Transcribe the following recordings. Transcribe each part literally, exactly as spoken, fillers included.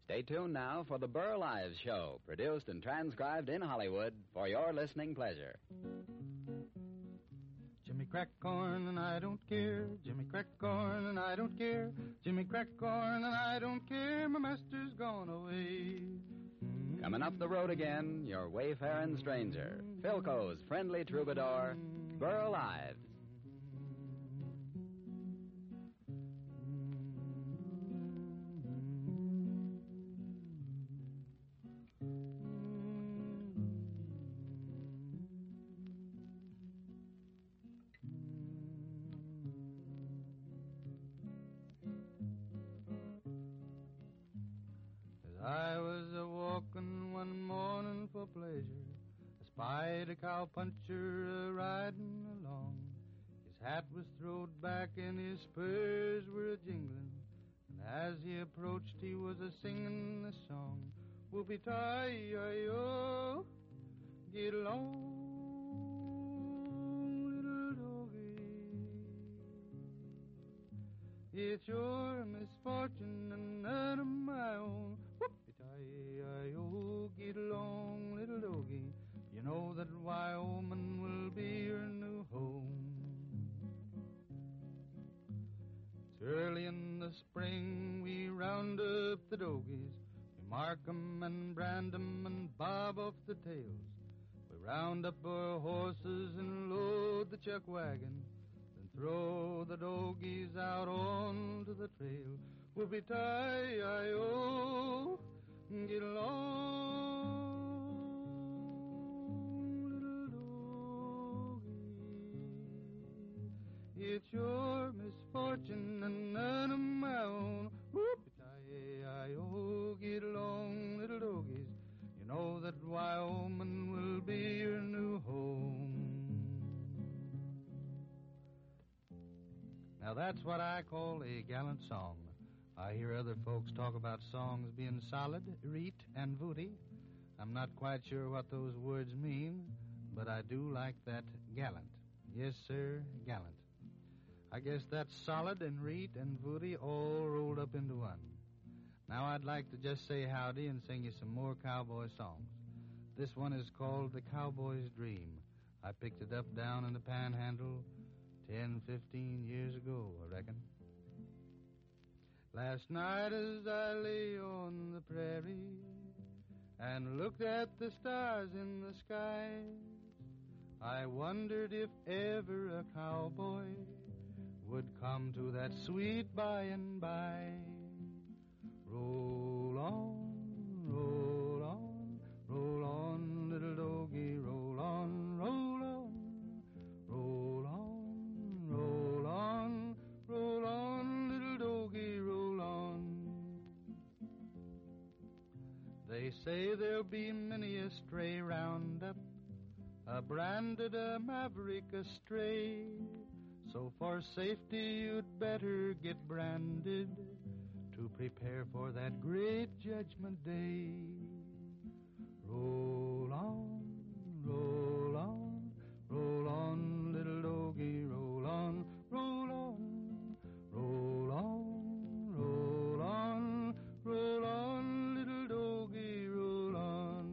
Stay tuned now for the Burr Lives Show, produced and transcribed in Hollywood for your listening pleasure. Jimmy crack corn and I don't care. Jimmy crack corn and I don't care. Jimmy crack corn and I don't care. My master's gone away. Mm-hmm. Coming up the road again, your wayfaring stranger, Philco's friendly troubadour, Burl Ives. I was a-walking one morning for pleasure. I spied a cowpuncher a-riding along. His hat was throwed back and his spurs were a-jingling. And as he approached, he was a-singing a song. Whoopie-tie-yi-o, get along, little doggy. It's your misfortune and none of my own. Whoopie-tie-yi-o, get along, little doggy. You know that Wyoming will be your new home. It's early in the spring, we round up the dogies. We mark 'em and brand 'em and bob off the tails. We round up our horses and load the chuck wagon, then throw the dogies out onto the trail. Whoopie-tie-yi-o, get along, little doggy. It's your misfortune and none of my own. Whoopie-tie-yi-o, get along, little doggies. You know that Wyoming will be your new home. Now that's what I call a gallant song. I hear other folks talk about songs being solid, reet, and vooty. I'm not quite sure what those words mean, but I do like that gallant. Yes, sir, gallant. I guess that's solid and reet and vooty all rolled up into one. Now I'd like to just say howdy and sing you some more cowboy songs. This one is called The Cowboy's Dream. I picked it up down in the Panhandle ten, fifteen years ago, I reckon. Last night as I lay on the prairie and looked at the stars in the sky, I wondered if ever a cowboy would come to that sweet by and by. Roll on, roll on, roll on, little doggy, roll on, roll on, roll on, roll on, roll on, little doggy, roll on. They say there'll be many a stray roundup, a branded a maverick astray. So for safety you'd better get branded to prepare for that great judgment day. Roll on, roll on, roll on, little doggy, roll on, roll on, roll on, roll on, roll on, little doggy, roll on.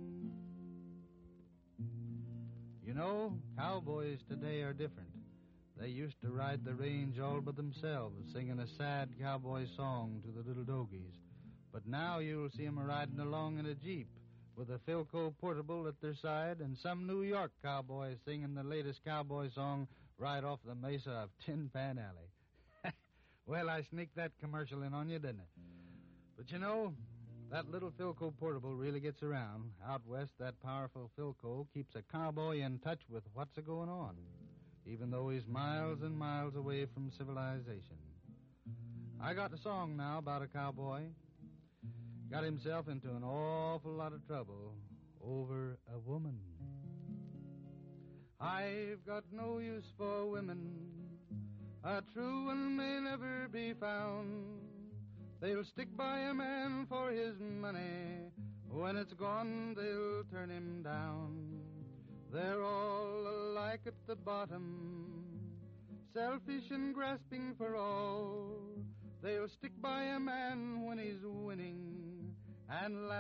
You know, cowboys today are different. They used to ride the range all by themselves, singing a sad cowboy song to the little dogies. But now you'll see 'em riding along in a Jeep with a Philco portable at their side and some New York cowboy singing the latest cowboy song right off the mesa of Tin Pan Alley. Well, I sneaked that commercial in on you, didn't it? But you know, that little Philco portable really gets around. Out west, that powerful Philco keeps a cowboy in touch with what's a-going on, even though he's miles and miles away from civilization. I got a song now about a cowboy. Got himself into an awful lot of trouble over a woman. I've got no use for women. A true one may never be found. They'll stick by a man for his money. When it's gone, they'll turn him down. They're all alike at the bottom, selfish and grasping for all. They'll stick by a man when he's winning,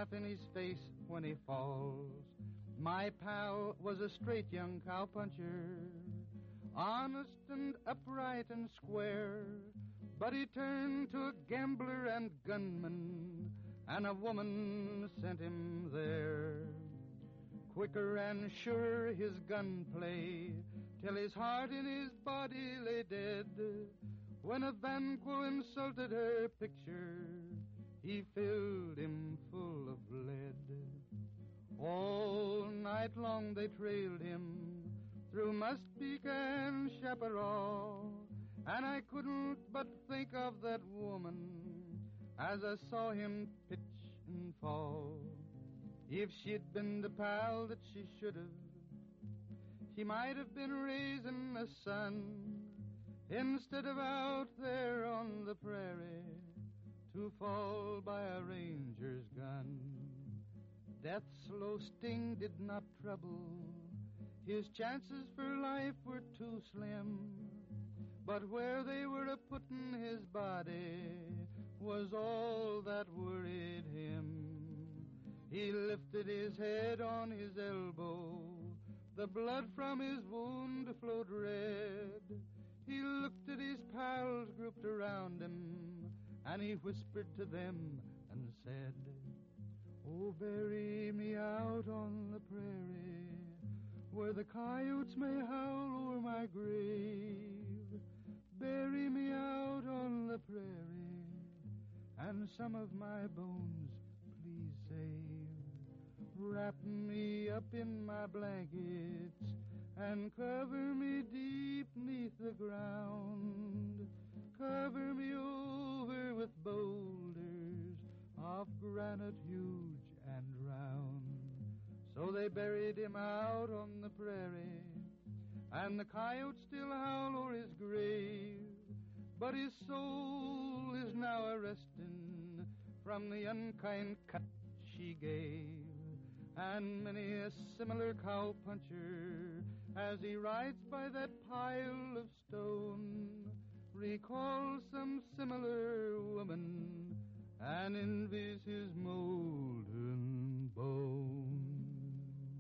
laugh in his face when he falls. My pal was a straight young cowpuncher, honest and upright and square, but he turned to a gambler and gunman, and a woman sent him there. Quicker and surer his gunplay, till his heart in his body lay dead. When a Vanquo insulted her picture, he filled him full of lead. All night long they trailed him through Muspeak and Chaparral, and I couldn't but think of that woman as I saw him pitch and fall. If she'd been the pal that she should have, she might have been raising a son instead of out there on the prairie to fall by a ranger's gun. Death's slow sting did not trouble. His chances for life were too slim. But where they were a-putting his body was all that worried him. He lifted his head on his elbow. The blood from his wound flowed red. He looked at his pals grouped around him, and he whispered to them and said, "Oh, bury me out on the prairie, where the coyotes may howl o'er my grave. Bury me out on the prairie, and some of my bones please save. Wrap me up in my blankets, and cover me deep 'neath the ground. Cover me over with boulders of granite huge and round." So they buried him out on the prairie, and the coyotes still howl o'er his grave. But his soul is now a resting from the unkind cut she gave. And many a similar cowpuncher, as he rides by that pile of stone, recalls some similar woman and envies his molten bones.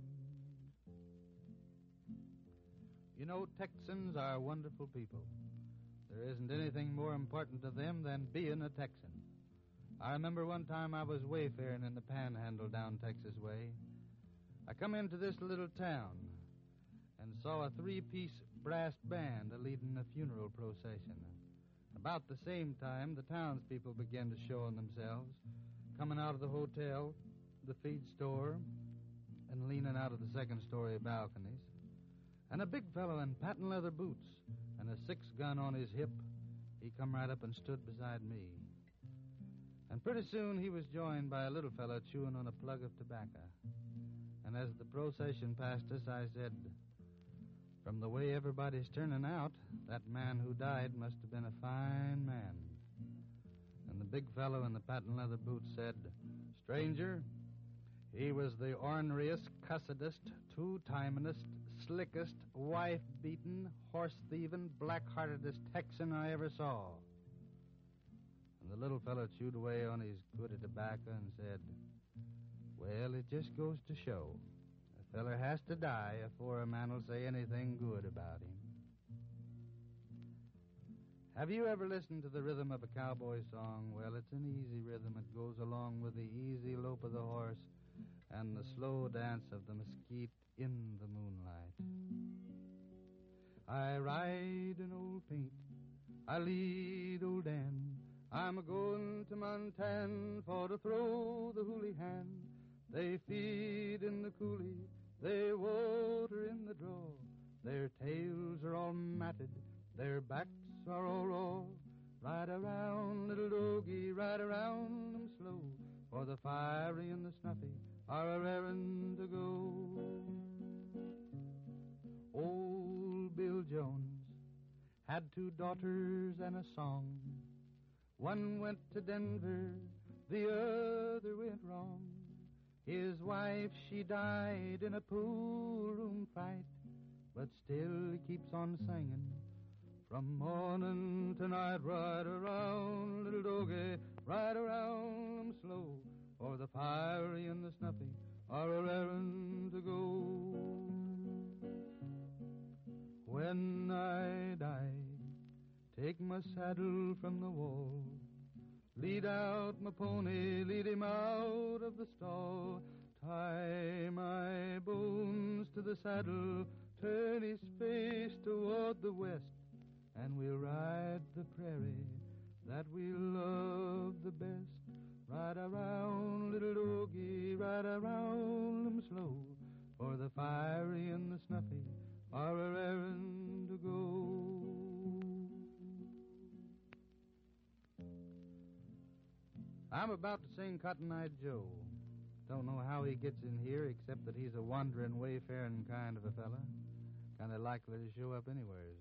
You know, Texans are wonderful people. There isn't anything more important to them than being a Texan. I remember one time I was wayfaring in the Panhandle down Texas way. I come into this little town and saw a three-piece brass band a-leading a funeral procession. About the same time, the townspeople began to show themselves, coming out of the hotel, the feed store, and leaning out of the second-story balconies. And a big fellow in patent leather boots and a six-gun on his hip, he come right up and stood beside me. And pretty soon he was joined by a little fellow chewing on a plug of tobacco. And as the procession passed us, I said, "From the way everybody's turning out, that man who died must have been a fine man." And the big fellow in the patent leather boots said, "Stranger, he was the orneriest, cussedest, two-timingest, slickest, wife-beaten, horse-thieving, black-heartedest Texan I ever saw." And the little fellow chewed away on his quid of tobacco and said, "Well, it just goes to show. A feller has to die afore a man will say anything good about him." Have you ever listened to the rhythm of a cowboy song? Well, it's an easy rhythm. It goes along with the easy lope of the horse and the slow dance of the mesquite in the moonlight. I ride an old paint, I lead old Dan, I'm a-going to Montana for to throw the hooly hand. They feed in the coulee, they water in the draw, their tails are all matted, their backs are all raw. Ride around, little doggie, ride around them slow, for the fiery and the snuffy are a raring to go. Old Bill Jones had two daughters and a song. One went to Denver, the other went wrong. His wife, she died in a pool room fight, but still he keeps on singing from morning to night. Ride around, little doggie, ride around them slow, for the the fiery and the snuffy are a raring to go. When I die, take my saddle from the wall, lead out my pony, lead him out of the stall, tie my bones to the saddle, turn his face toward the west, and we'll ride the prairie that we love the best. Ride around, little doggie, ride around them slow, for the fiery and the snuffy are a raring to go. I'm about to sing Cotton-Eyed Joe. Don't know how he gets in here, except that he's a wandering, wayfaring kind of a fella. Kind of likely to show up anywheres.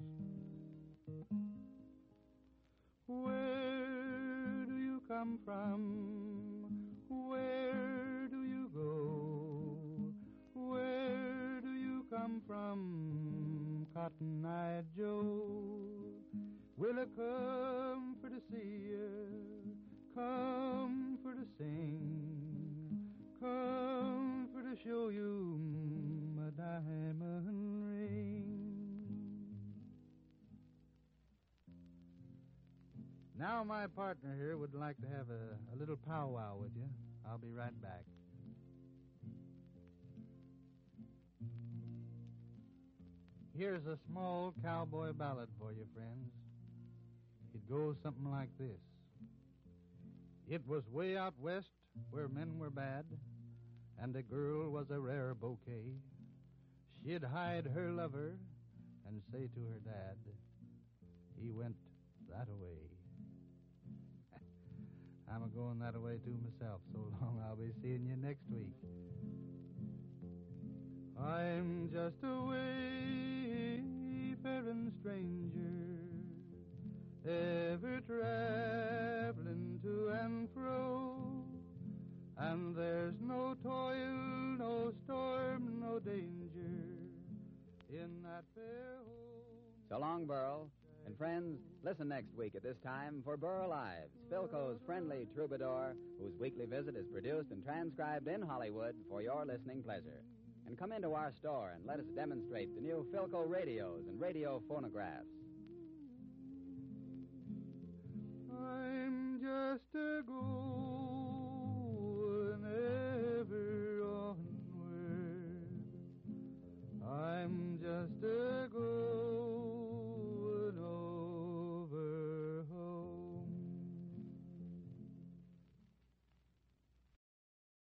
Where do you come from? Where do you go? Where do you come from, Cotton-Eyed Joe? Will I come for to see you? Come for to sing? Come for to show you my diamond ring? Now my partner here would like to have a, a little powwow with you. I'll be right back. Here's a small cowboy ballad for you, friends. It goes something like this. It was way out west where men were bad, and a girl was a rare bouquet. She'd hide her lover and say to her dad, he went that-a-way. I'm a-going that-a-way too myself. So long, I'll be seeing you next week. I'm just a wayfaring stranger, ever traveling to and fro, and there's no toil, no storm, no danger in that fair home. So long, Burl. And friends, listen next week at this time for Burl Lives, Philco's friendly troubadour, whose weekly visit is produced and transcribed in Hollywood for your listening pleasure. And come into our store and let us demonstrate the new Philco radios and radio phonographs. I'm just a ghost